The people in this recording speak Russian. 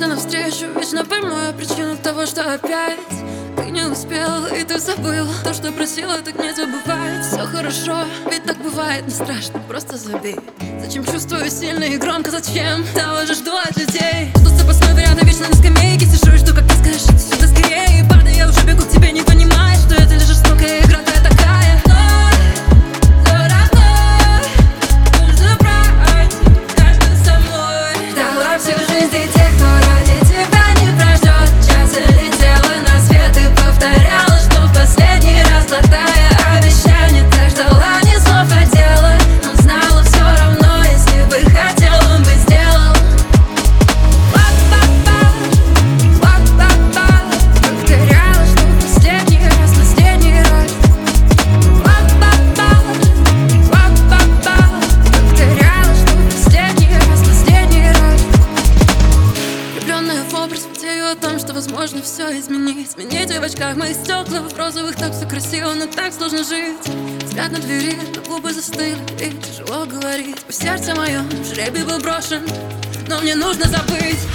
движешься навстречу, вечно пойму причину того, что опять ты не успел, и ты забыл то, что просила, так не забывать. Все хорошо, ведь так бывает, не страшно, просто забей. Зачем чувствую сильно и громко, зачем того же жду от людей? Жду запасной вариант, а вечно на скамейке сижу и жду, как ты скажешь сюда скорее. И падаю, я уже бегу к тебе, не понимая, что это лишь жестокая игра, ты такая. Но все равно нужно брать каждый с собой. Дала всю жизнь ты тех, кто ради тебя не прождет. Часто летела на свет и повторяла, что в последний раз глотая обещание. Так ждала ни слов, а дела, но знала все равно, если бы хотел, он бы сделал. Повторяла, что в последний раз, последний раз. Повторяла, что в последний раз, последний раз. Влюбленная в образ, потею о том, что возможно все изменить. Смените в очках моих стекла, в розовых так все красиво, но так сложно жить. Взгляд на двери, но губы застыли, и тяжело говорить. По сердцу моем жребий был брошен, но мне нужно забыть.